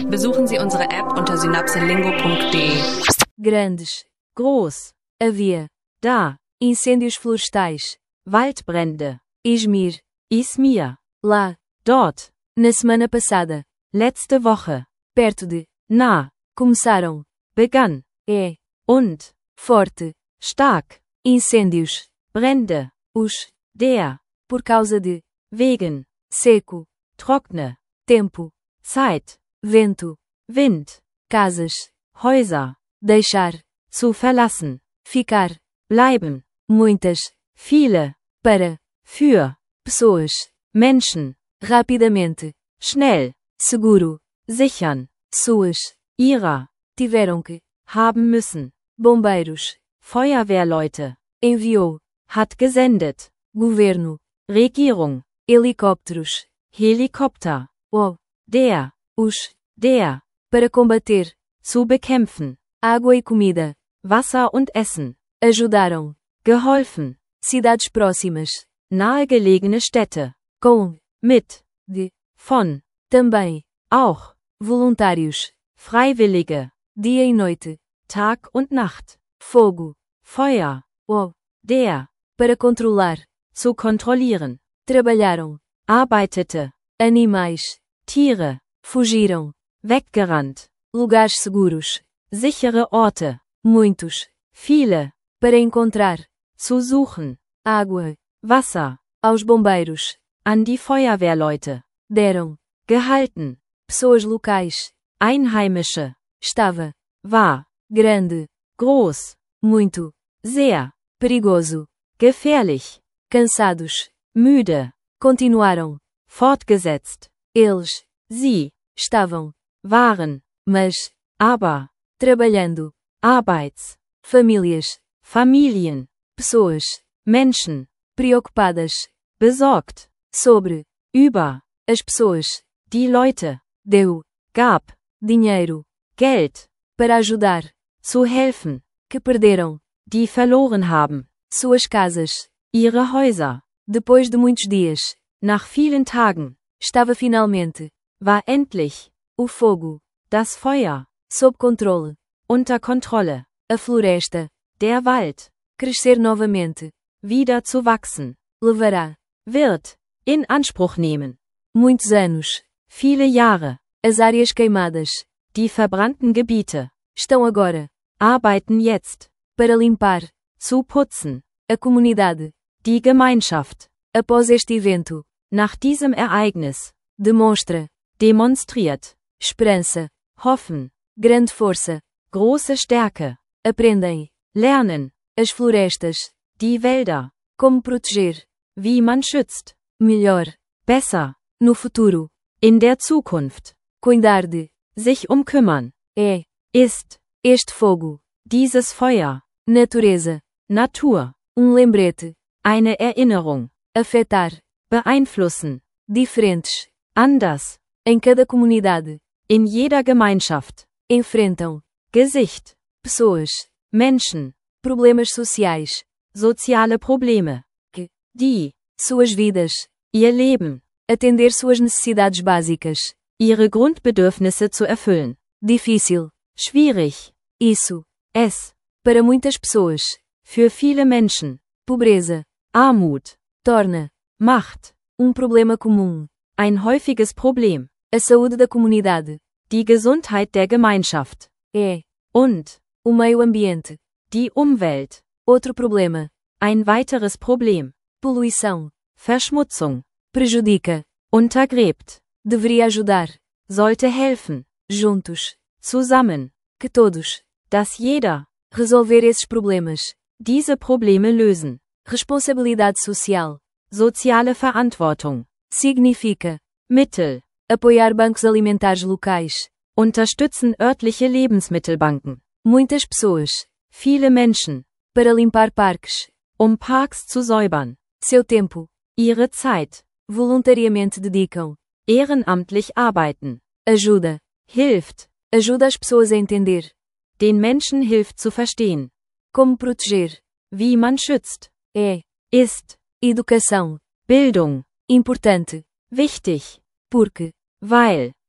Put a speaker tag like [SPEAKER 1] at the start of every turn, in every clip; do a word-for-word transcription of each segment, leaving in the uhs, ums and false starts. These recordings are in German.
[SPEAKER 1] Besuchen Sie unsere App unter synapselingo punkt de.
[SPEAKER 2] Grandes, groß, havia, da, incêndios florestais, Waldbrände, Izmir, Izmir, lá, dort, na semana passada, letzte Woche, perto de, na, começaram, begann, é, und, forte, stark, incêndios, Brände, os, der, por causa de, wegen, seco, trockne, tempo, Zeit, vento, Wind, casas, Häuser, deixar, zu verlassen, ficar, bleiben, muitas, viele, para, für, pessoas, Menschen, rapidamente, schnell, seguro, sichern, suas, ihrer, tiveram que, haben müssen, bombeiros, Feuerwehrleute, enviou, hat gesendet, governo, Regierung, helicópteros, Helikopter, o, der, os, der, para combater, zu bekämpfen, água e comida, Wasser und Essen, ajudaram, geholfen, cidades próximas, nahegelegene Städte, com, mit, de, von, também, auch, voluntários, Freiwillige, dia e noite, Tag und Nacht, fogo, Feuer, o, der, para controlar, zu kontrollieren, trabalharam, arbeitete, animais, Tiere, fugiram, weggerannt, lugares seguros, sichere Orte, muitos, viele, para encontrar, zu suchen, água, Wasser, aos bombeiros, an die Feuerwehrleute, deram, gehalten, pessoas locais, Einheimische, estava, war, grande, groß, muito, sehr, perigoso, gefährlich, cansados, müde, continuaram, fortgesetzt, eles, sie, estavam, waren, mas, aber, trabalhando, Arbeits, famílias, Familien, pessoas, Menschen, preocupadas, besorgt, sobre, über, as pessoas, die Leute, deu, gab, dinheiro, Geld, para ajudar, zu helfen, que perderam, die verloren haben, suas casas, ihre Häuser, depois de muitos dias, nach vielen Tagen, estava finalmente, war endlich, o fogo, das Feuer, sob controle, unter Kontrolle, a floresta, der Wald, crescer novamente, wieder zu wachsen, levará, wird, in Anspruch nehmen, muitos anos, viele Jahre, as áreas queimadas, die verbrannten Gebiete, estão agora, arbeiten jetzt, para limpar, zu putzen, a comunidade, die Gemeinschaft, após este evento, nach diesem Ereignis, demonstra, demonstriert, esperança, hoffen, grande força, große Stärke, aprendem, lernen, as florestas, die Wälder, como proteger, wie man schützt, melhor, besser, no futuro, in der Zukunft, cuidar de, sich umkümmern, é, ist, este fogo, dieses Feuer, natureza, Natur, um lembrete, eine Erinnerung, afetar, beeinflussen, diferentes, anders, em cada comunidade, in jeder Gemeinschaft, enfrentam, Gesicht, pessoas, Menschen, problemas sociais, soziale Probleme, que, die, suas vidas, ihr Leben, atender suas necessidades básicas, ihre Grundbedürfnisse zu erfüllen, difícil, schwierig, isso, es, para muitas pessoas, für viele Menschen, pobreza, Armut, torna, macht, um problema comum, ein häufiges Problem, a saúde da comunidade, die Gesundheit der Gemeinschaft, é, und, o meio ambiente, die Umwelt, outro problema, ein weiteres Problem, poluição, Verschmutzung, prejudica, untergräbt, deveria ajudar, sollte helfen, juntos, zusammen, que todos, dass jeder, resolver esses problemas, diese Probleme lösen, responsabilidade social, soziale Verantwortung, significa, Mittel, apoiar bancos alimentares locais, unterstützen örtliche Lebensmittelbanken, muitas pessoas, viele Menschen, para limpar parques, um Parks zu säubern, seu tempo, ihre Zeit, voluntariamente dedicam, ehrenamtlich arbeiten, ajuda, hilft, ajuda as pessoas a entender, den Menschen hilft zu verstehen, como proteger, wie man schützt, é, ist, educação, Bildung, importante, wichtig, porque, weil,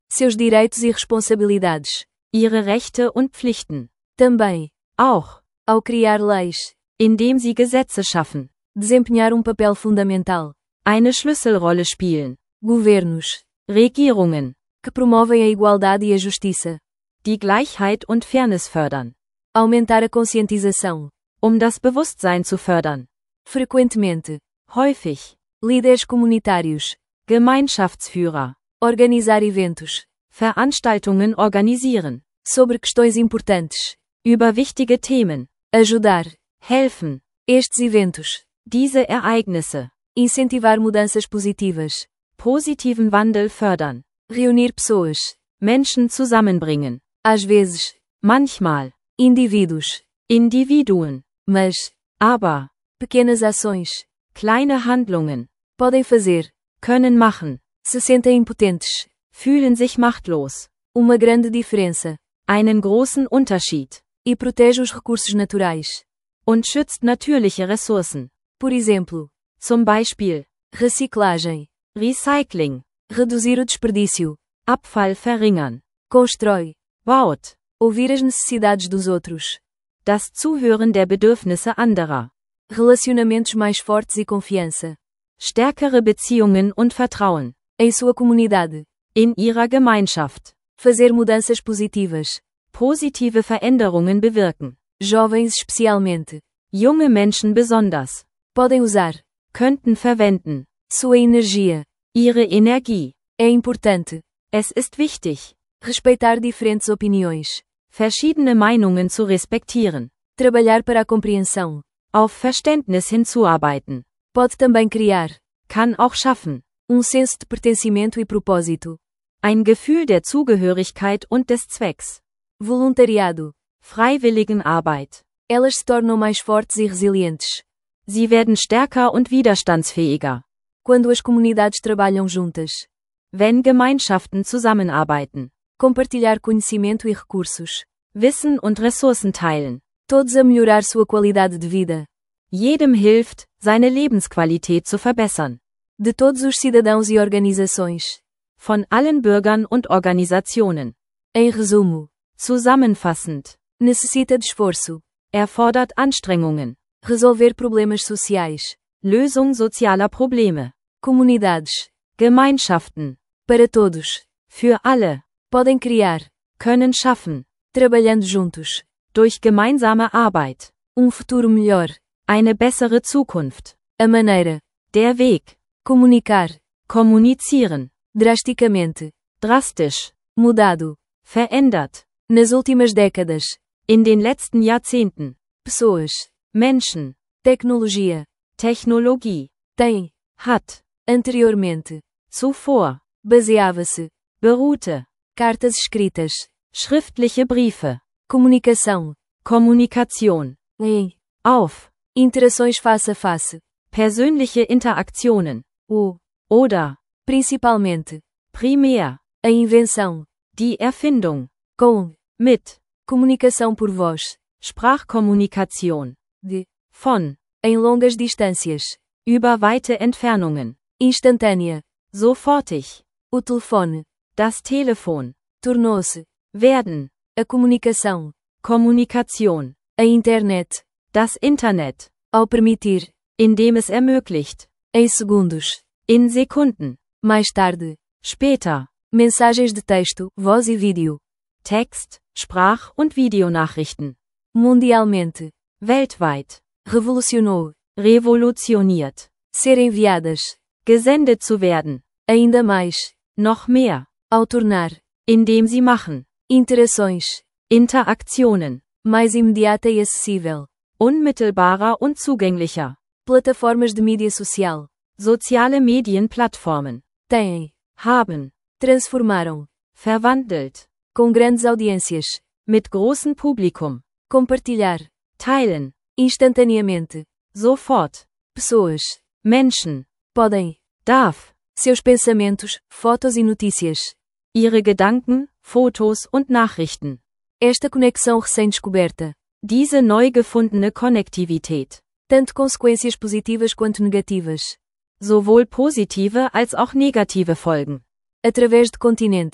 [SPEAKER 2] Seus direitos e responsabilidades.
[SPEAKER 1] Ihre Rechte und Pflichten.
[SPEAKER 2] Também.
[SPEAKER 1] Auch.
[SPEAKER 2] Ao criar leis.
[SPEAKER 1] Indem sie Gesetze schaffen.
[SPEAKER 2] Desempenhar um papel fundamental.
[SPEAKER 1] Eine Schlüsselrolle spielen.
[SPEAKER 2] Governos.
[SPEAKER 1] Regierungen.
[SPEAKER 2] Que promovem a igualdade e a justiça.
[SPEAKER 1] Die Gleichheit und Fairness fördern.
[SPEAKER 2] Aumentar a conscientização.
[SPEAKER 1] Um das Bewusstsein zu fördern.
[SPEAKER 2] Frequentemente.
[SPEAKER 1] Häufig.
[SPEAKER 2] Líderes comunitários.
[SPEAKER 1] Gemeinschaftsführer.
[SPEAKER 2] Organizar eventos.
[SPEAKER 1] Veranstaltungen organisieren.
[SPEAKER 2] Sobre questões importantes.
[SPEAKER 1] Über wichtige Themen.
[SPEAKER 2] Ajudar.
[SPEAKER 1] Helfen.
[SPEAKER 2] Estes eventos.
[SPEAKER 1] Diese Ereignisse.
[SPEAKER 2] Incentivar mudanças positivas.
[SPEAKER 1] Positiven Wandel fördern.
[SPEAKER 2] Reunir pessoas.
[SPEAKER 1] Menschen zusammenbringen.
[SPEAKER 2] Às vezes.
[SPEAKER 1] Manchmal.
[SPEAKER 2] Indivíduos.
[SPEAKER 1] Individuen.
[SPEAKER 2] Mas.
[SPEAKER 1] Aber.
[SPEAKER 2] Pequenas ações.
[SPEAKER 1] Kleine Handlungen.
[SPEAKER 2] Podem fazer.
[SPEAKER 1] Können machen.
[SPEAKER 2] Se sentem impotentes.
[SPEAKER 1] Fühlen sich machtlos.
[SPEAKER 2] Uma grande diferença.
[SPEAKER 1] Einen großen Unterschied.
[SPEAKER 2] E protege os recursos naturais.
[SPEAKER 1] Und schützt natürliche Ressourcen.
[SPEAKER 2] Por exemplo.
[SPEAKER 1] Zum Beispiel.
[SPEAKER 2] Reciclagem.
[SPEAKER 1] Recycling.
[SPEAKER 2] Reduzir o desperdício.
[SPEAKER 1] Abfall verringern.
[SPEAKER 2] Constrói.
[SPEAKER 1] Baut.
[SPEAKER 2] Ouvir as necessidades dos outros.
[SPEAKER 1] Das Zuhören der Bedürfnisse anderer.
[SPEAKER 2] Relacionamentos mais fortes e confiança.
[SPEAKER 1] Stärkere Beziehungen und Vertrauen.
[SPEAKER 2] Em sua comunidade.
[SPEAKER 1] In ihrer Gemeinschaft.
[SPEAKER 2] Fazer mudanças positivas.
[SPEAKER 1] Positive Veränderungen bewirken.
[SPEAKER 2] Jovens especialmente.
[SPEAKER 1] Junge Menschen besonders.
[SPEAKER 2] Podem usar.
[SPEAKER 1] Könnten verwenden.
[SPEAKER 2] Sua energia.
[SPEAKER 1] Ihre Energie.
[SPEAKER 2] É importante.
[SPEAKER 1] Es ist wichtig.
[SPEAKER 2] Respeitar diferentes opiniões.
[SPEAKER 1] Verschiedene Meinungen zu respektieren.
[SPEAKER 2] Trabalhar para a compreensão.
[SPEAKER 1] Auf Verständnis hinzuarbeiten.
[SPEAKER 2] Pode também criar.
[SPEAKER 1] Kann auch schaffen.
[SPEAKER 2] Um senso de pertencimento e propósito.
[SPEAKER 1] Ein Gefühl der Zugehörigkeit und des Zwecks.
[SPEAKER 2] Voluntariado.
[SPEAKER 1] Freiwilligenarbeit.
[SPEAKER 2] Elas se tornam mais fortes e resilientes.
[SPEAKER 1] Sie werden stärker und widerstandsfähiger.
[SPEAKER 2] Quando as comunidades trabalham juntas.
[SPEAKER 1] Wenn Gemeinschaften zusammenarbeiten.
[SPEAKER 2] Compartilhar conhecimento e recursos.
[SPEAKER 1] Wissen und Ressourcen teilen.
[SPEAKER 2] Todos a melhorar sua qualidade de vida.
[SPEAKER 1] Jedem hilft, seine Lebensqualität zu verbessern.
[SPEAKER 2] De todos os cidadãos e organizações.
[SPEAKER 1] Von allen Bürgern und Organisationen.
[SPEAKER 2] Em resumo.
[SPEAKER 1] Zusammenfassend.
[SPEAKER 2] Necessita de esforço.
[SPEAKER 1] Erfordert Anstrengungen.
[SPEAKER 2] Resolver problemas sociais.
[SPEAKER 1] Lösung sozialer Probleme.
[SPEAKER 2] Comunidades.
[SPEAKER 1] Gemeinschaften.
[SPEAKER 2] Para todos.
[SPEAKER 1] Für alle.
[SPEAKER 2] Podem criar.
[SPEAKER 1] Können schaffen.
[SPEAKER 2] Trabalhando juntos.
[SPEAKER 1] Durch gemeinsame Arbeit.
[SPEAKER 2] Um futuro melhor.
[SPEAKER 1] Eine bessere Zukunft.
[SPEAKER 2] A maneira.
[SPEAKER 1] Der Weg.
[SPEAKER 2] Comunicar.
[SPEAKER 1] Kommunizieren.
[SPEAKER 2] Drasticamente.
[SPEAKER 1] Drastisch.
[SPEAKER 2] Mudado.
[SPEAKER 1] Verändert.
[SPEAKER 2] Nas últimas décadas.
[SPEAKER 1] In den letzten Jahrzehnten.
[SPEAKER 2] Pessoas.
[SPEAKER 1] Menschen.
[SPEAKER 2] Tecnologia.
[SPEAKER 1] Technologie.
[SPEAKER 2] Tem.
[SPEAKER 1] Hat.
[SPEAKER 2] Anteriormente.
[SPEAKER 1] Zuvor.
[SPEAKER 2] Baseava-se.
[SPEAKER 1] Beruhte.
[SPEAKER 2] Cartas escritas.
[SPEAKER 1] Schriftliche Briefe.
[SPEAKER 2] Comunicação.
[SPEAKER 1] Kommunikation.
[SPEAKER 2] Em.
[SPEAKER 1] Auf.
[SPEAKER 2] Interações face a face.
[SPEAKER 1] Persönliche Interaktionen.
[SPEAKER 2] O.
[SPEAKER 1] Oder.
[SPEAKER 2] Principalmente.
[SPEAKER 1] Primär.
[SPEAKER 2] A invenção.
[SPEAKER 1] Die Erfindung.
[SPEAKER 2] Com.
[SPEAKER 1] Mit.
[SPEAKER 2] Comunicação por voz.
[SPEAKER 1] Sprachkommunikation.
[SPEAKER 2] De.
[SPEAKER 1] Von.
[SPEAKER 2] Em longas distâncias.
[SPEAKER 1] Über weite Entfernungen.
[SPEAKER 2] Instantânea.
[SPEAKER 1] Sofortig.
[SPEAKER 2] O telefone.
[SPEAKER 1] Das Telefon.
[SPEAKER 2] Tornou-se.
[SPEAKER 1] Werden.
[SPEAKER 2] A comunicação.
[SPEAKER 1] Kommunikation.
[SPEAKER 2] A internet.
[SPEAKER 1] Das Internet.
[SPEAKER 2] Ao permitir.
[SPEAKER 1] Indem es ermöglicht.
[SPEAKER 2] Em segundos.
[SPEAKER 1] In Sekunden.
[SPEAKER 2] Mais tarde.
[SPEAKER 1] Später.
[SPEAKER 2] Mensagens de texto, voz e vídeo.
[SPEAKER 1] Text, Sprach- und Videonachrichten.
[SPEAKER 2] Mundialmente.
[SPEAKER 1] Weltweit.
[SPEAKER 2] Revolucionou.
[SPEAKER 1] Revolutioniert.
[SPEAKER 2] Ser enviadas.
[SPEAKER 1] Gesendet zu werden.
[SPEAKER 2] Ainda mais.
[SPEAKER 1] Noch mehr.
[SPEAKER 2] Ao tornar.
[SPEAKER 1] Indem sie machen.
[SPEAKER 2] Interações.
[SPEAKER 1] Interaktionen.
[SPEAKER 2] Mais imediata e acessível.
[SPEAKER 1] Unmittelbarer und zugänglicher.
[SPEAKER 2] Plataformas de mídia social.
[SPEAKER 1] Soziale Medienplattformen.
[SPEAKER 2] Têm.
[SPEAKER 1] Haben.
[SPEAKER 2] Transformaram.
[SPEAKER 1] Verwandelt.
[SPEAKER 2] Com grandes audiências.
[SPEAKER 1] Mit großem Publikum.
[SPEAKER 2] Compartilhar.
[SPEAKER 1] Teilen.
[SPEAKER 2] Instantaneamente.
[SPEAKER 1] Sofort.
[SPEAKER 2] Pessoas.
[SPEAKER 1] Menschen.
[SPEAKER 2] Podem.
[SPEAKER 1] Darf.
[SPEAKER 2] Seus pensamentos, fotos e notícias.
[SPEAKER 1] Ihre Gedanken, Fotos und Nachrichten.
[SPEAKER 2] Esta conexão recém-descoberta.
[SPEAKER 1] Diese neu gefundene Konnektivität.
[SPEAKER 2] Tanto consequências positivas quanto negativas.
[SPEAKER 1] Sowohl positive als auch negative Folgen.
[SPEAKER 2] Através de continentes.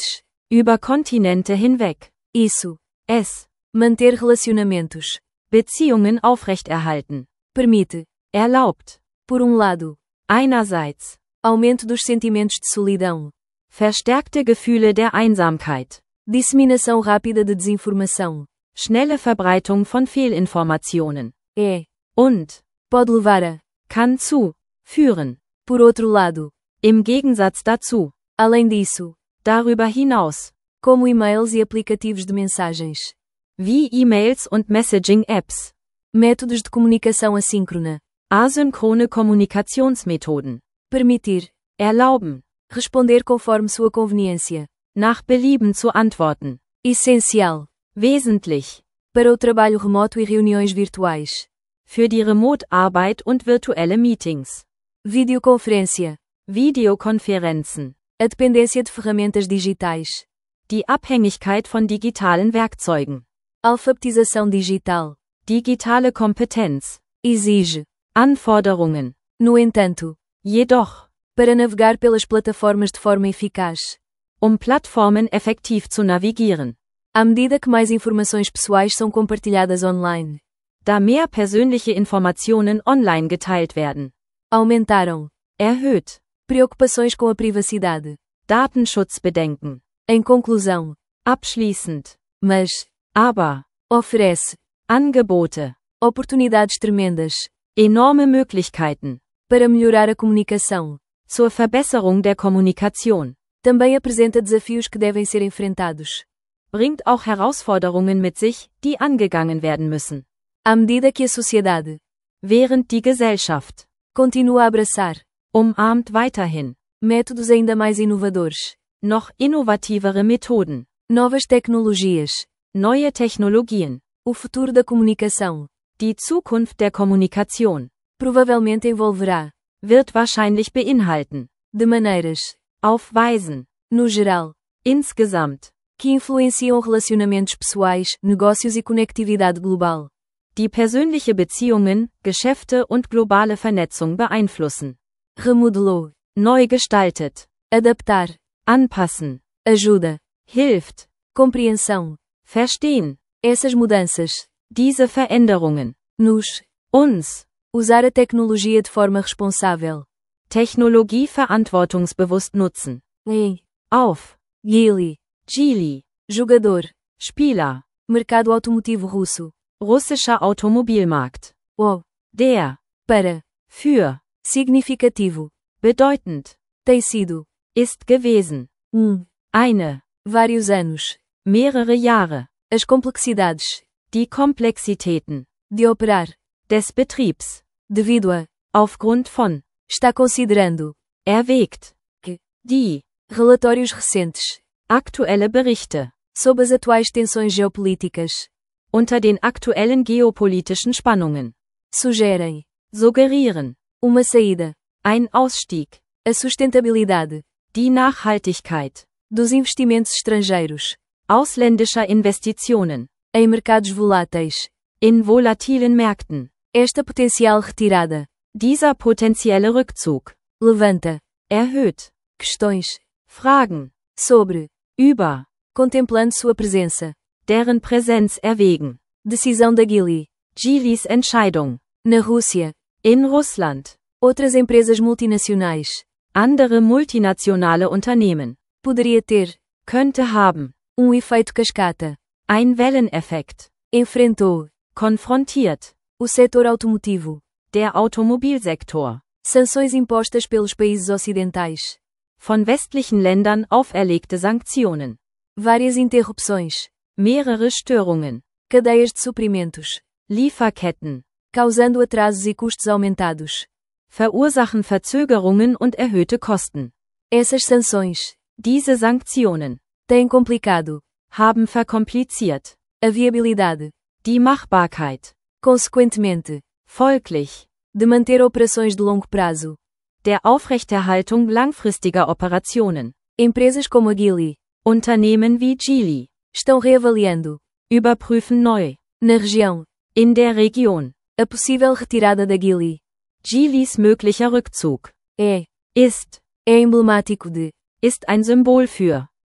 [SPEAKER 1] Über Kontinente hinweg.
[SPEAKER 2] Isso.
[SPEAKER 1] Es.
[SPEAKER 2] Manter relacionamentos.
[SPEAKER 1] Beziehungen aufrechterhalten.
[SPEAKER 2] Permite.
[SPEAKER 1] Erlaubt.
[SPEAKER 2] Por um lado.
[SPEAKER 1] Einerseits.
[SPEAKER 2] Aumento dos sentimentos de solidão.
[SPEAKER 1] Verstärkte Gefühle der Einsamkeit.
[SPEAKER 2] Disseminação rápida de desinformação.
[SPEAKER 1] Schnelle Verbreitung von Fehlinformationen.
[SPEAKER 2] É.
[SPEAKER 1] Und.
[SPEAKER 2] Pode levar a.
[SPEAKER 1] Kann zu. Führen.
[SPEAKER 2] Por outro lado.
[SPEAKER 1] Im Gegensatz dazu.
[SPEAKER 2] Além disso.
[SPEAKER 1] Darüber hinaus.
[SPEAKER 2] Como e-mails e aplicativos de mensagens.
[SPEAKER 1] Wie E-Mails und Messaging-Apps.
[SPEAKER 2] Métodos de comunicação assíncrona.
[SPEAKER 1] Asynchrone Kommunikationsmethoden.
[SPEAKER 2] Permitir.
[SPEAKER 1] Erlauben.
[SPEAKER 2] Responder conforme sua conveniência.
[SPEAKER 1] Nach Belieben zu antworten.
[SPEAKER 2] Essencial.
[SPEAKER 1] Wesentlich.
[SPEAKER 2] Para o trabalho remoto e reuniões virtuais.
[SPEAKER 1] Für die Remote-Arbeit und virtuelle Meetings.
[SPEAKER 2] Videoconferência.
[SPEAKER 1] Videokonferenzen.
[SPEAKER 2] A dependência de ferramentas digitais.
[SPEAKER 1] Die Abhängigkeit von digitalen Werkzeugen.
[SPEAKER 2] Alfabetização digital.
[SPEAKER 1] Digitale Kompetenz.
[SPEAKER 2] Exige.
[SPEAKER 1] Anforderungen.
[SPEAKER 2] No entanto.
[SPEAKER 1] Jedoch.
[SPEAKER 2] Para navegar pelas plataformas de forma eficaz.
[SPEAKER 1] Um Plattformen effektiv zu navigieren.
[SPEAKER 2] À medida que mais informações pessoais são compartilhadas online.
[SPEAKER 1] Da mehr persönliche Informationen online geteilt werden.
[SPEAKER 2] Aumentaram.
[SPEAKER 1] Erhöht.
[SPEAKER 2] Preocupações com a privacidade.
[SPEAKER 1] Datenschutzbedenken.
[SPEAKER 2] Em conclusão.
[SPEAKER 1] Abschließend.
[SPEAKER 2] Mas.
[SPEAKER 1] Aber.
[SPEAKER 2] Oferece.
[SPEAKER 1] Angebote.
[SPEAKER 2] Oportunidades tremendas.
[SPEAKER 1] Enorme Möglichkeiten.
[SPEAKER 2] Para melhorar a comunicação.
[SPEAKER 1] Zur Verbesserung der Kommunikation.
[SPEAKER 2] Também apresenta desafios que devem ser enfrentados.
[SPEAKER 1] Bringt auch Herausforderungen mit sich, die angegangen werden müssen.
[SPEAKER 2] À medida que a sociedade.
[SPEAKER 1] Während die Gesellschaft.
[SPEAKER 2] Continua a abraçar.
[SPEAKER 1] Umarmt weiterhin.
[SPEAKER 2] Métodos ainda mais inovadores.
[SPEAKER 1] Noch innovativere Methoden.
[SPEAKER 2] Novas tecnologias.
[SPEAKER 1] Neue Technologien.
[SPEAKER 2] O futuro da comunicação.
[SPEAKER 1] Die Zukunft der Kommunikation.
[SPEAKER 2] Provavelmente envolverá.
[SPEAKER 1] Wird wahrscheinlich beinhalten.
[SPEAKER 2] De maneiras.
[SPEAKER 1] Auf Weisen.
[SPEAKER 2] No geral.
[SPEAKER 1] Insgesamt.
[SPEAKER 2] Que influenciam relacionamentos pessoais, negócios e conectividade global.
[SPEAKER 1] Die persönliche Beziehungen, Geschäfte und globale Vernetzung beeinflussen.
[SPEAKER 2] Remodelou.
[SPEAKER 1] Neu gestaltet.
[SPEAKER 2] Adaptar.
[SPEAKER 1] Anpassen.
[SPEAKER 2] Ajuda.
[SPEAKER 1] Hilft.
[SPEAKER 2] Compreensão.
[SPEAKER 1] Verstehen.
[SPEAKER 2] Essas mudanças.
[SPEAKER 1] Diese Veränderungen.
[SPEAKER 2] Nos.
[SPEAKER 1] Uns.
[SPEAKER 2] Usar a tecnologia de forma responsável.
[SPEAKER 1] Technologie verantwortungsbewusst nutzen.
[SPEAKER 2] Em.
[SPEAKER 1] Auf.
[SPEAKER 2] Geely.
[SPEAKER 1] Geely.
[SPEAKER 2] Jogador.
[SPEAKER 1] Spieler.
[SPEAKER 2] Mercado automotivo russo.
[SPEAKER 1] Russischer Automobilmarkt.
[SPEAKER 2] O.
[SPEAKER 1] Der.
[SPEAKER 2] Para.
[SPEAKER 1] Für.
[SPEAKER 2] Significativo.
[SPEAKER 1] Bedeutend.
[SPEAKER 2] Tem sido.
[SPEAKER 1] Ist gewesen.
[SPEAKER 2] Um.
[SPEAKER 1] Eine.
[SPEAKER 2] Vários anos.
[SPEAKER 1] Mehrere Jahre.
[SPEAKER 2] As complexidades.
[SPEAKER 1] Die Komplexitäten.
[SPEAKER 2] De operar.
[SPEAKER 1] Des Betriebs.
[SPEAKER 2] Devido a.
[SPEAKER 1] Aufgrund von.
[SPEAKER 2] Está considerando.
[SPEAKER 1] Erwägt.
[SPEAKER 2] Que.
[SPEAKER 1] Die.
[SPEAKER 2] Relatórios recentes.
[SPEAKER 1] Aktuelle Berichte.
[SPEAKER 2] Sob as atuais tensões geopolíticas.
[SPEAKER 1] Unter den aktuellen geopolitischen Spannungen.
[SPEAKER 2] Sugerem.
[SPEAKER 1] Suggerieren.
[SPEAKER 2] Uma saída.
[SPEAKER 1] Ein Ausstieg.
[SPEAKER 2] A sustentabilidade.
[SPEAKER 1] Die Nachhaltigkeit.
[SPEAKER 2] Dos investimentos estrangeiros.
[SPEAKER 1] Ausländischer Investitionen.
[SPEAKER 2] Em mercados voláteis.
[SPEAKER 1] In volatilen Märkten.
[SPEAKER 2] Esta potencial retirada.
[SPEAKER 1] Dieser potenzielle Rückzug.
[SPEAKER 2] Levanta.
[SPEAKER 1] Erhöht.
[SPEAKER 2] Questões.
[SPEAKER 1] Fragen.
[SPEAKER 2] Sobre.
[SPEAKER 1] Über.
[SPEAKER 2] Contemplando sua presença.
[SPEAKER 1] Deren Präsenz erwägen.
[SPEAKER 2] Decisão da Geely.
[SPEAKER 1] Geelys Entscheidung.
[SPEAKER 2] Na Rússia.
[SPEAKER 1] In Russland.
[SPEAKER 2] Outras empresas multinacionais.
[SPEAKER 1] Andere multinationale Unternehmen.
[SPEAKER 2] Poderia ter.
[SPEAKER 1] Könnte haben.
[SPEAKER 2] Um efeito cascata.
[SPEAKER 1] Ein Welleneffekt.
[SPEAKER 2] Enfrentou.
[SPEAKER 1] Konfrontiert.
[SPEAKER 2] O setor automotivo.
[SPEAKER 1] Der Automobilsektor.
[SPEAKER 2] Sanções impostas pelos países ocidentais.
[SPEAKER 1] Von westlichen Ländern auferlegte Sanktionen.
[SPEAKER 2] Várias interrupções.
[SPEAKER 1] Mehrere Störungen.
[SPEAKER 2] Cadeias de suprimentos.
[SPEAKER 1] Lieferketten.
[SPEAKER 2] Causando atrasos e custos aumentados.
[SPEAKER 1] Verursachen Verzögerungen und erhöhte Kosten.
[SPEAKER 2] Essas sanções.
[SPEAKER 1] Diese Sanktionen.
[SPEAKER 2] Têm complicado.
[SPEAKER 1] Haben verkompliziert.
[SPEAKER 2] A viabilidade.
[SPEAKER 1] Die Machbarkeit.
[SPEAKER 2] Consequentemente.
[SPEAKER 1] Folglich.
[SPEAKER 2] De manter operações de longo prazo.
[SPEAKER 1] Der Aufrechterhaltung langfristiger Operationen.
[SPEAKER 2] Empresas como a Geely.
[SPEAKER 1] Unternehmen wie Geely.
[SPEAKER 2] Estão reavaliando.
[SPEAKER 1] Überprüfen neu.
[SPEAKER 2] Na região.
[SPEAKER 1] In der Region.
[SPEAKER 2] A possível retirada da Geely.
[SPEAKER 1] Geelys möglicher Rückzug.
[SPEAKER 2] É.
[SPEAKER 1] Ist.
[SPEAKER 2] É emblemático de.
[SPEAKER 1] Ist ein Symbol für.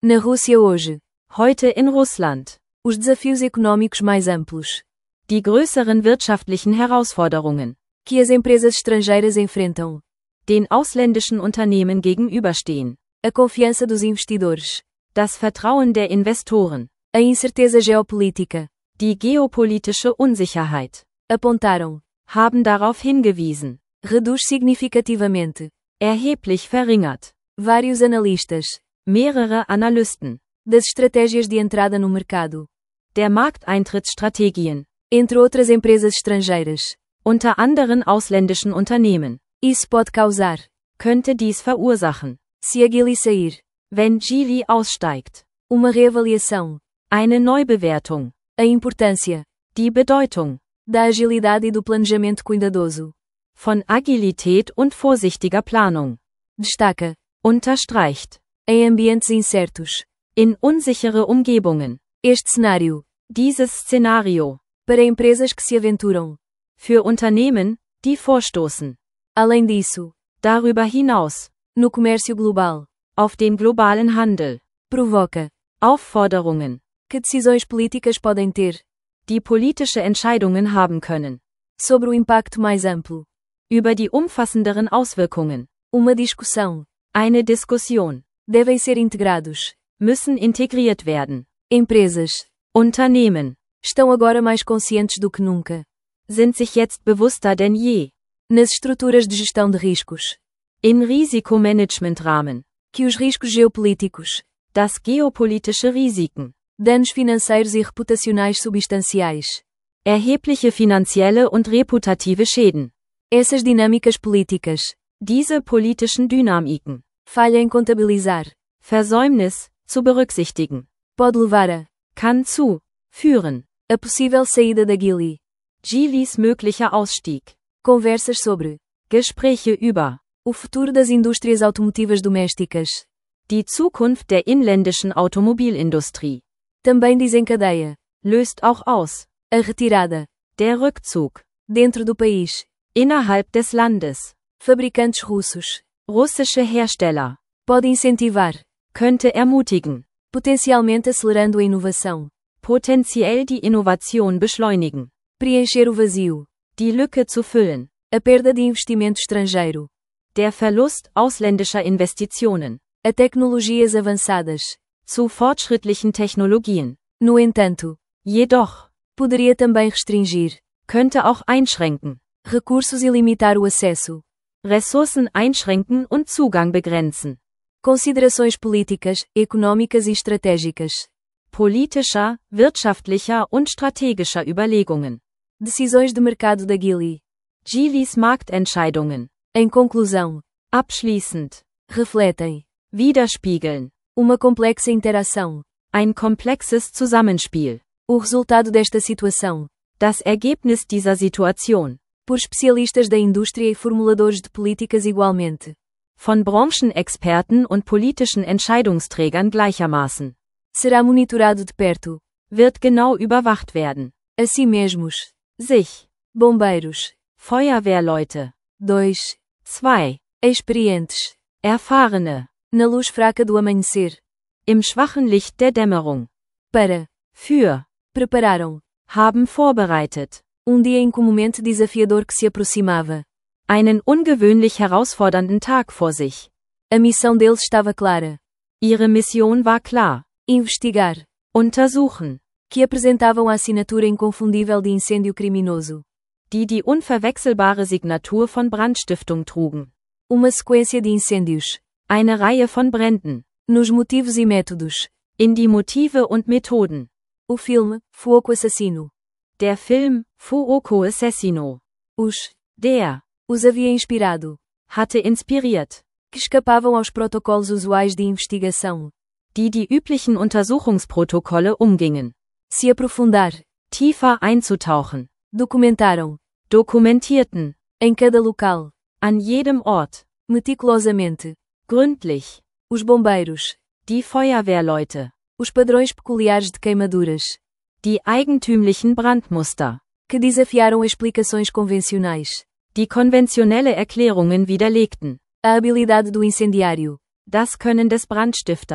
[SPEAKER 2] Na Rússia hoje.
[SPEAKER 1] Heute in Russland.
[SPEAKER 2] Os desafios econômicos mais amplos.
[SPEAKER 1] Die größeren wirtschaftlichen Herausforderungen,
[SPEAKER 2] Que as empresas estrangeiras enfrentam.
[SPEAKER 1] den ausländischen Unternehmen gegenüberstehen.
[SPEAKER 2] A confiança dos investidores.
[SPEAKER 1] Das Vertrauen der Investoren.
[SPEAKER 2] A incerteza geopolítica.
[SPEAKER 1] Die geopolitische Unsicherheit.
[SPEAKER 2] Apontaram.
[SPEAKER 1] Haben darauf hingewiesen.
[SPEAKER 2] Reduz significativamente.
[SPEAKER 1] Erheblich verringert.
[SPEAKER 2] Vários analistas.
[SPEAKER 1] Mehrere Analysten.
[SPEAKER 2] Das estratégias de entrada no mercado.
[SPEAKER 1] Der Markteintrittsstrategien.
[SPEAKER 2] Entre outras empresas estrangeiras.
[SPEAKER 1] Unter anderen ausländischen Unternehmen.
[SPEAKER 2] Isso pode causar.
[SPEAKER 1] Könnte dies verursachen.
[SPEAKER 2] Se a Geely sair.
[SPEAKER 1] Wenn Geely aussteigt.
[SPEAKER 2] Uma reavaliação.
[SPEAKER 1] Eine Neubewertung.
[SPEAKER 2] A importância.
[SPEAKER 1] Die Bedeutung.
[SPEAKER 2] Da agilidade e do planejamento cuidadoso.
[SPEAKER 1] Von Agilität und vorsichtiger Planung.
[SPEAKER 2] Destaca.
[SPEAKER 1] Unterstreicht.
[SPEAKER 2] Em ambientes incertos.
[SPEAKER 1] In unsichere Umgebungen.
[SPEAKER 2] Este cenário.
[SPEAKER 1] Dieses Szenario.
[SPEAKER 2] Para empresas que se aventuram.
[SPEAKER 1] Für Unternehmen, die vorstoßen.
[SPEAKER 2] Além disso.
[SPEAKER 1] Darüber hinaus.
[SPEAKER 2] No comércio global.
[SPEAKER 1] Auf den globalen Handel.
[SPEAKER 2] Provoca.
[SPEAKER 1] Aufforderungen.
[SPEAKER 2] Que decisões políticas podem ter.
[SPEAKER 1] Die politische Entscheidungen haben können.
[SPEAKER 2] Sobre o impacto mais amplo.
[SPEAKER 1] Über die umfassenderen Auswirkungen.
[SPEAKER 2] Uma discussão.
[SPEAKER 1] Eine Diskussion.
[SPEAKER 2] Devem ser integrados.
[SPEAKER 1] Müssen integriert werden.
[SPEAKER 2] Empresas.
[SPEAKER 1] Unternehmen.
[SPEAKER 2] Estão agora mais conscientes do que nunca.
[SPEAKER 1] Sind sich jetzt bewusster denn je.
[SPEAKER 2] Nas estruturas de gestão de riscos.
[SPEAKER 1] In Risikomanagementrahmen.
[SPEAKER 2] Que os riscos geopolíticos.
[SPEAKER 1] Das geopolitische Risiken.
[SPEAKER 2] Danos financeiros e reputacionais substanciais.
[SPEAKER 1] Erhebliche finanzielle und reputative Schäden.
[SPEAKER 2] Essas dinâmicas políticas.
[SPEAKER 1] Diese politischen Dynamiken.
[SPEAKER 2] Falha em contabilizar.
[SPEAKER 1] Versäumnis, zu berücksichtigen.
[SPEAKER 2] Pode levar a.
[SPEAKER 1] Kann zu. Führen.
[SPEAKER 2] A possível saída da Geely.
[SPEAKER 1] Geelys möglicher Ausstieg.
[SPEAKER 2] Conversas sobre.
[SPEAKER 1] Gespräche über.
[SPEAKER 2] O futuro das indústrias automotivas domésticas.
[SPEAKER 1] Die Zukunft der inländischen Automobilindustrie.
[SPEAKER 2] Também desencadeia.
[SPEAKER 1] Löst auch aus.
[SPEAKER 2] A retirada.
[SPEAKER 1] Der Rückzug.
[SPEAKER 2] Dentro do país.
[SPEAKER 1] Innerhalb des Landes.
[SPEAKER 2] Fabricantes russos.
[SPEAKER 1] Russische Hersteller.
[SPEAKER 2] Pode incentivar.
[SPEAKER 1] Könnte ermutigen.
[SPEAKER 2] Potencialmente acelerando a inovação.
[SPEAKER 1] Potenziell die Innovation beschleunigen.
[SPEAKER 2] Preencher o vazio.
[SPEAKER 1] Die Lücke zu füllen.
[SPEAKER 2] A perda de investimento estrangeiro.
[SPEAKER 1] Der Verlust ausländischer Investitionen.
[SPEAKER 2] A tecnologias avançadas.
[SPEAKER 1] Zu fortschrittlichen Technologien.
[SPEAKER 2] No entanto.
[SPEAKER 1] Jedoch.
[SPEAKER 2] Poderia também restringir.
[SPEAKER 1] Könnte auch einschränken.
[SPEAKER 2] Recursos e limitar o acesso.
[SPEAKER 1] Ressourcen einschränken und Zugang begrenzen.
[SPEAKER 2] Considerações políticas, econômicas e estratégicas.
[SPEAKER 1] Politischer, wirtschaftlicher und strategischer Überlegungen.
[SPEAKER 2] Decisões de mercado da Geely.
[SPEAKER 1] Geelys Marktentscheidungen.
[SPEAKER 2] Em conclusão.
[SPEAKER 1] Abschließend.
[SPEAKER 2] Refletem.
[SPEAKER 1] Widerspiegeln.
[SPEAKER 2] Uma complexa interação.
[SPEAKER 1] Ein komplexes Zusammenspiel.
[SPEAKER 2] O resultado desta situação.
[SPEAKER 1] Das Ergebnis dieser Situation.
[SPEAKER 2] Por especialistas da indústria e formuladores de políticas igualmente.
[SPEAKER 1] Von Branchenexperten und politischen Entscheidungsträgern gleichermaßen.
[SPEAKER 2] Será monitorado de perto.
[SPEAKER 1] Wird genau überwacht werden.
[SPEAKER 2] A si mesmos.
[SPEAKER 1] Sich.
[SPEAKER 2] Bombeiros.
[SPEAKER 1] Feuerwehrleute.
[SPEAKER 2] dois.
[SPEAKER 1] zwei.
[SPEAKER 2] Experientes.
[SPEAKER 1] Erfahrene.
[SPEAKER 2] Na luz fraca do amanhecer.
[SPEAKER 1] Im schwachen Licht der Dämmerung.
[SPEAKER 2] Para.
[SPEAKER 1] Für.
[SPEAKER 2] Prepararam.
[SPEAKER 1] Haben vorbereitet.
[SPEAKER 2] Um dia incomumente desafiador que se aproximava.
[SPEAKER 1] Einen ungewöhnlich herausfordernden Tag vor sich.
[SPEAKER 2] A missão deles estava clara.
[SPEAKER 1] Ihre Mission war klar.
[SPEAKER 2] Investigar.
[SPEAKER 1] Untersuchen.
[SPEAKER 2] Que apresentavam a assinatura inconfundível de incêndio criminoso.
[SPEAKER 1] Die die unverwechselbare Signatur von Brandstiftung trugen.
[SPEAKER 2] Uma sequência de incêndios.
[SPEAKER 1] Eine Reihe von Bränden.
[SPEAKER 2] Nos motivos e métodos.
[SPEAKER 1] In die Motive und Methoden.
[SPEAKER 2] O filme, Fuoco Assassino.
[SPEAKER 1] Der Film, Fuoco Assassino.
[SPEAKER 2] Os.
[SPEAKER 1] Der.
[SPEAKER 2] Os havia inspirado.
[SPEAKER 1] Hatte inspiriert.
[SPEAKER 2] Que escapavam aos protocolos usuais de investigação.
[SPEAKER 1] Die die üblichen Untersuchungsprotokolle umgingen.
[SPEAKER 2] Se aprofundar.
[SPEAKER 1] Tiefer einzutauchen.
[SPEAKER 2] Documentaram.
[SPEAKER 1] Dokumentierten.
[SPEAKER 2] Em cada local.
[SPEAKER 1] An jedem Ort.
[SPEAKER 2] Meticulosamente.
[SPEAKER 1] Gründlich.
[SPEAKER 2] Os bombeiros.
[SPEAKER 1] Die Feuerwehrleute.
[SPEAKER 2] Os padrões peculiares de queimaduras.
[SPEAKER 1] Die eigentümlichen Brandmuster.
[SPEAKER 2] Que desafiaram explicações convencionais.
[SPEAKER 1] Die konventionelle Erklärungen widerlegten.
[SPEAKER 2] A habilidade do incendiário.
[SPEAKER 1] Das Können des Brandstifters.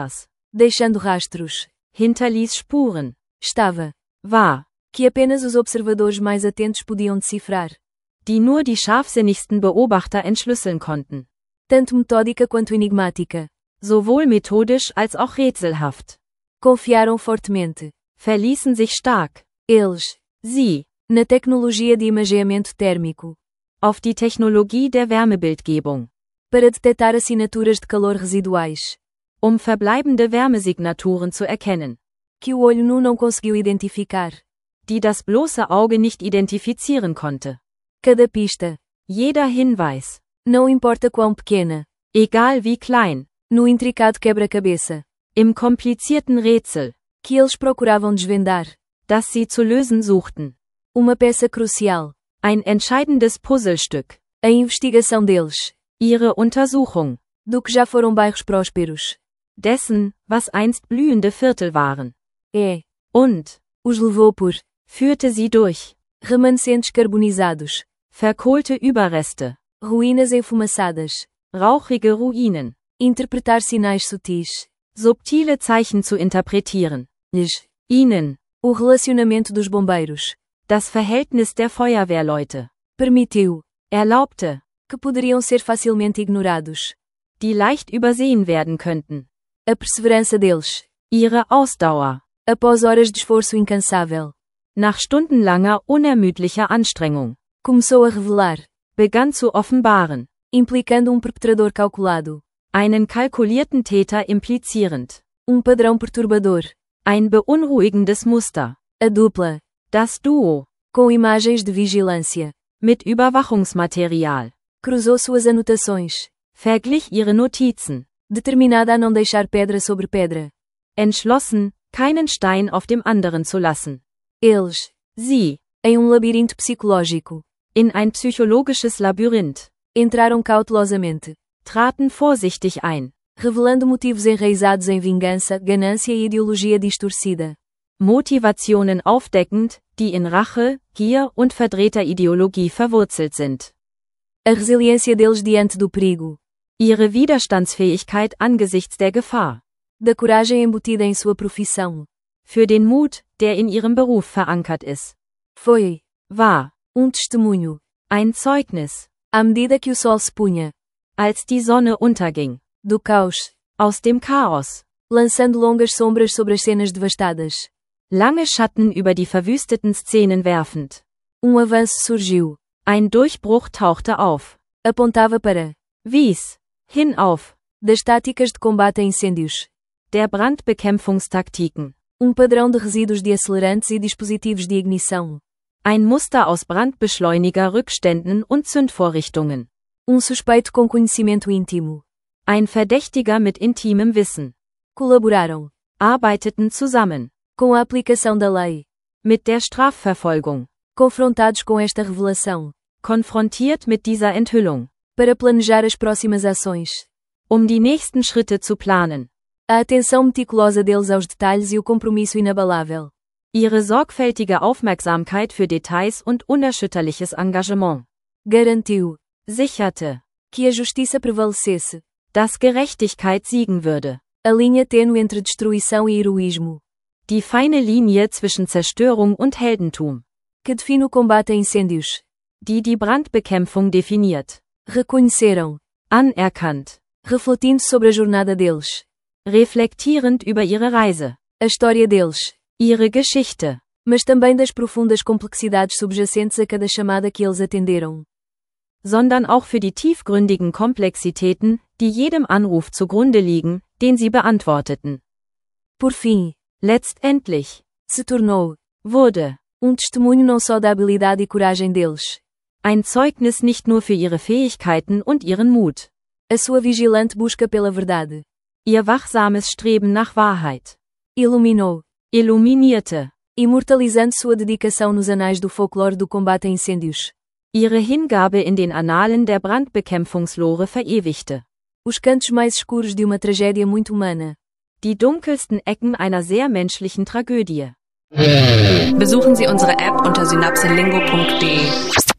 [SPEAKER 2] deixando rastros.
[SPEAKER 1] Hinterließ Spuren.
[SPEAKER 2] Estava.
[SPEAKER 1] War.
[SPEAKER 2] Que apenas os observadores mais atentos podiam decifrar.
[SPEAKER 1] Die nur die scharfsinnigsten Beobachter entschlüsseln konnten.
[SPEAKER 2] Tanto metódica quanto enigmática.
[SPEAKER 1] Sowohl methodisch als auch rätselhaft.
[SPEAKER 2] Confiaram fortemente.
[SPEAKER 1] Verließen sich stark.
[SPEAKER 2] Eles.
[SPEAKER 1] Sie.
[SPEAKER 2] Na tecnologia de imageamento térmico.
[SPEAKER 1] Auf die Technologie der Wärmebildgebung.
[SPEAKER 2] Para detectar assinaturas de calor residuais.
[SPEAKER 1] Um verbleibende Wärmesignaturen zu erkennen.
[SPEAKER 2] Que o olho nu não conseguiu identificar.
[SPEAKER 1] Die das bloße Auge nicht identifizieren konnte.
[SPEAKER 2] Cada pista.
[SPEAKER 1] Jeder Hinweis.
[SPEAKER 2] Não importa quão pequena.
[SPEAKER 1] Egal wie klein.
[SPEAKER 2] No intricado quebra-cabeça.
[SPEAKER 1] Im komplizierten Rätsel.
[SPEAKER 2] Que eles procuravam desvendar.
[SPEAKER 1] Das sie zu lösen suchten.
[SPEAKER 2] Uma peça crucial.
[SPEAKER 1] Ein entscheidendes Puzzlestück.
[SPEAKER 2] A investigação deles.
[SPEAKER 1] Ihre Untersuchung.
[SPEAKER 2] Do que já foram bairros prósperos.
[SPEAKER 1] Dessen, was einst blühende Viertel waren.
[SPEAKER 2] É.
[SPEAKER 1] Und.
[SPEAKER 2] Os levou por.
[SPEAKER 1] Führte sie durch.
[SPEAKER 2] Remanescentes carbonizados.
[SPEAKER 1] Verkohlte Überreste.
[SPEAKER 2] Ruínas enfumaçadas.
[SPEAKER 1] Rauchige Ruinen.
[SPEAKER 2] Interpretar sinais sutis.
[SPEAKER 1] Subtile Zeichen zu interpretieren.
[SPEAKER 2] Lhes.
[SPEAKER 1] Ihnen.
[SPEAKER 2] O relacionamento dos bombeiros.
[SPEAKER 1] Das Verhältnis der Feuerwehrleute.
[SPEAKER 2] Permitiu.
[SPEAKER 1] Erlaubte.
[SPEAKER 2] Que poderiam ser facilmente ignorados.
[SPEAKER 1] Die leicht übersehen werden könnten.
[SPEAKER 2] A perseverança deles.
[SPEAKER 1] Ihre Ausdauer.
[SPEAKER 2] Após horas de esforço incansável.
[SPEAKER 1] Nach stundenlanger unermüdlicher Anstrengung.
[SPEAKER 2] Começou a revelar.
[SPEAKER 1] Begann zu offenbaren.
[SPEAKER 2] Implicando um perpetrador calculado.
[SPEAKER 1] Einen kalkulierten Täter implizierend.
[SPEAKER 2] Um padrão perturbador.
[SPEAKER 1] Ein beunruhigendes Muster.
[SPEAKER 2] A dupla.
[SPEAKER 1] Das Duo.
[SPEAKER 2] Com imagens de vigilância.
[SPEAKER 1] Mit Überwachungsmaterial.
[SPEAKER 2] Cruzou suas anotações.
[SPEAKER 1] Verglich ihre Notizen.
[SPEAKER 2] Determinada a não deixar pedra sobre pedra.
[SPEAKER 1] Entschlossen, keinen Stein auf dem anderen zu lassen.
[SPEAKER 2] Eles.
[SPEAKER 1] Sie.
[SPEAKER 2] Em um labirinto psicológico.
[SPEAKER 1] In ein psychologisches Labyrinth.
[SPEAKER 2] Entraram cautelosamente.
[SPEAKER 1] Traten vorsichtig ein.
[SPEAKER 2] Revelando motivos enraizados em vingança, ganância e ideologia distorcida.
[SPEAKER 1] Motivationen aufdeckend, die in Rache, Gier und verdrehter Ideologie verwurzelt sind.
[SPEAKER 2] A resiliência deles diante do perigo.
[SPEAKER 1] Ihre Widerstandsfähigkeit angesichts der Gefahr.
[SPEAKER 2] Da coragem embutida em sua profissão.
[SPEAKER 1] Für den Mut, der in ihrem Beruf verankert ist.
[SPEAKER 2] Foi.
[SPEAKER 1] War.
[SPEAKER 2] Um testemunho.
[SPEAKER 1] Ein Zeugnis.
[SPEAKER 2] À medida que o sol se punha.
[SPEAKER 1] Als die Sonne unterging.
[SPEAKER 2] Do caos.
[SPEAKER 1] Aus dem Chaos.
[SPEAKER 2] Lançando longas sombras sobre as cenas devastadas.
[SPEAKER 1] Lange Schatten über die verwüsteten Szenen werfend.
[SPEAKER 2] Um avanço surgiu.
[SPEAKER 1] Ein Durchbruch tauchte auf.
[SPEAKER 2] Apontava para.
[SPEAKER 1] Wies. Hinauf.
[SPEAKER 2] Das táticas de combate a incêndios.
[SPEAKER 1] Der Brandbekämpfungstaktiken.
[SPEAKER 2] Um padrão de resíduos de acelerantes e dispositivos de ignição.
[SPEAKER 1] Ein Muster aus Brandbeschleuniger, Rückständen und Zündvorrichtungen.
[SPEAKER 2] Um suspeito com conhecimento íntimo.
[SPEAKER 1] Ein Verdächtiger mit intimem Wissen.
[SPEAKER 2] Colaboraram.
[SPEAKER 1] Arbeiteten zusammen.
[SPEAKER 2] Com a aplicação da lei.
[SPEAKER 1] Mit der Strafverfolgung.
[SPEAKER 2] Confrontados com esta revelação.
[SPEAKER 1] Konfrontiert mit dieser Enthüllung.
[SPEAKER 2] Para planejar as próximas ações.
[SPEAKER 1] Um die nächsten Schritte zu planen.
[SPEAKER 2] A atenção meticulosa deles aos detalhes e o compromisso inabalável.
[SPEAKER 1] Ihre sorgfältige Aufmerksamkeit für Details und unerschütterliches Engagement.
[SPEAKER 2] Garantiu.
[SPEAKER 1] Sicherte.
[SPEAKER 2] Que a justiça prevalecesse.
[SPEAKER 1] Dass Gerechtigkeit siegen würde.
[SPEAKER 2] A linha tênue entre destruição e heroísmo.
[SPEAKER 1] Die feine Linie zwischen Zerstörung und Heldentum.
[SPEAKER 2] Que define o combate a incêndios.
[SPEAKER 1] Die die Brandbekämpfung definiert.
[SPEAKER 2] Reconheceram.
[SPEAKER 1] Anerkannt.
[SPEAKER 2] Refletindo sobre a jornada deles.
[SPEAKER 1] Reflektierend über ihre Reise.
[SPEAKER 2] A história deles.
[SPEAKER 1] Ihre Geschichte.
[SPEAKER 2] Mas também das profundas complexidades subjacentes a cada chamada que eles atenderam.
[SPEAKER 1] Sondern auch für die tiefgründigen Komplexitäten, die jedem Anruf zugrunde liegen, den sie beantworteten.
[SPEAKER 2] Por fim.
[SPEAKER 1] Letztendlich.
[SPEAKER 2] Se tornou.
[SPEAKER 1] Wurde.
[SPEAKER 2] Um testemunho não só da habilidade e coragem deles.
[SPEAKER 1] Ein Zeugnis nicht nur für ihre Fähigkeiten und ihren Mut.
[SPEAKER 2] A sua vigilante busca pela verdade.
[SPEAKER 1] Ihr wachsames Streben nach Wahrheit.
[SPEAKER 2] Iluminou.
[SPEAKER 1] Illuminierte.
[SPEAKER 2] Imortalizando sua dedicação nos anais do folclore do combate a incêndios.
[SPEAKER 1] Ihre Hingabe in den Annalen der Brandbekämpfungslore verewigte.
[SPEAKER 2] Os cantos mais escuros de uma tragédia muito humana.
[SPEAKER 1] Die dunkelsten Ecken einer sehr menschlichen Tragödie.
[SPEAKER 3] Besuchen Sie unsere App unter synapselingo punkt de.